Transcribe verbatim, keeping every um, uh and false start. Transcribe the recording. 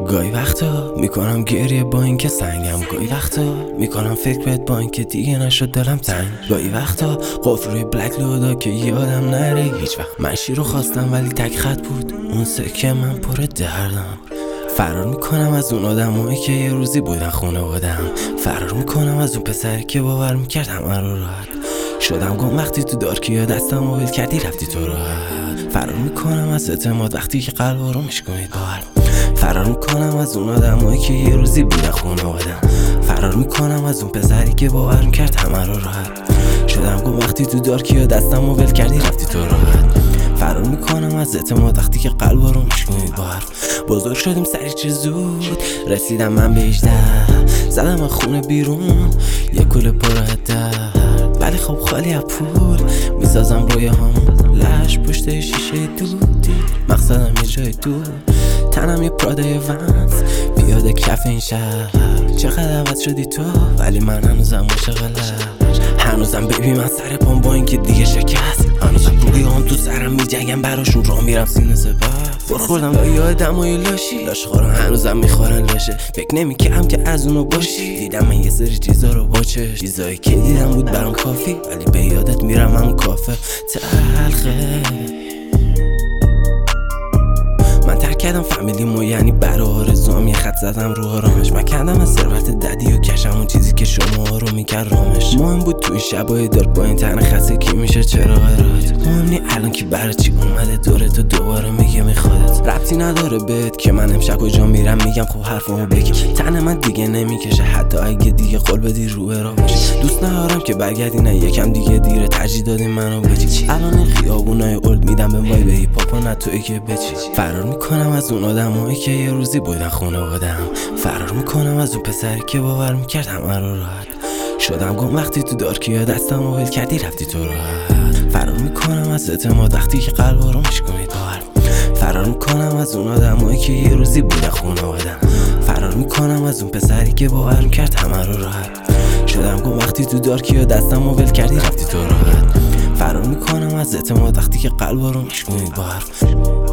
گاهی وقتا میکنم گریه با اینکه سنگم، گاهی وقتا میکنم فکر بهت با اینکه دیگه نشد دلم تنگ، گاهی وقتا قفل روی بلک لودا که یادم نره هیچ وقت من شیرو خواستم ولی تک خط بود اون سکه من پر دردم. فرار میکنم از اون آدمایی که یه روزی بودن خونوادم، فرار میکنم از اون پسری که باور میکرد همه رو راحت. شدم گم وقتی تو دارکی دستم و ول کردی رفتی تو راحت. فرار میکنم از اعتماد وقتی که قلب رو میشکنید باور. فرار میکنم از اون آدمایی که یه روزی بودن خونوادم، فرار میکنم از اون پسری که باور میکرد همه رو راحت. شدم گم وقتی تو دارکی دستم و ول کردی رفتی تو راحت. فرار میکنم از اعتماد وقتی که قلب رو میشکنید باور. بزرگ شدیم سری چه زود رسیدم من به هجده، زدم از خونه بیرون یه کوله پر درد، ولی خب خالی از پول میسازم روی همون لش پشت شیشه دودی. مقصدم یه جای دور، تنم یه پرادای ونز بیاد کف این شهر. چقدر عوض شدی تو ولی من هنوزم مشغلش، هنوزم بیبی من سر پام با این که دیگه شکست، هنوزم روی هم تو سرم میجنگم براشون را میرم سینه سپر. برخوردم با یه آدمای لاشی لاش خورم هنوزم میخورن لاشه. فکر نمیکردم که از اونو باشی، دیدم من یه سری چیزا رو با چشم، چیزایی که دیدم بود برام کافی ولی به یادت میرم همون کافه تلخه. من ترک کردم فامیلیمو یعنی برا آرزوام، یه خط زدم رو آرامش. من کردم از ثروت ددی و کشم اون چیزی که شما رو میکرد رامش. مهم بود تو این شبای دارک با این تن خسته کی میشه چرا قرارت. مهم نی الان کی برای چی اومده دوره تو دوباره میگه میخوادت. ربطی نداره بهت که من امشب کجا میرم، میگم خب حرفمو بگی. تن من دیگه نمیکشه حتی اگه دیگه قول بدی رو راه باشی. دوست ندارم که برگردی نه یکم دیگه دیره، ترجیح دادی منو بچی. الان این خیابونای اولد میدم به وای به هیپ هاپ نه تویی که بچی. فرار میکنم از اون آدمایی که یه روزی بودن خونوادم، فرار میکنم از اون پسری که باور میکرد همه رو راحت. شدم گم وقتی تو دارکی دستم و ول کردی رفتی تو راحت. فرار میکنم از اعتماد وقتی که قلب رو میشکنید باور. فرار میکنم از اون آدمایی که یه روزی بودن خونوادم، فرار میکنم از اون پسری که باور میکرد همه رو راحت. شدم گم وقتی تو دارکی دستم و ول کردی رفتی تو راحت. فرار میکنم از اعتماد وقتی که قلب رو میشکنید باور.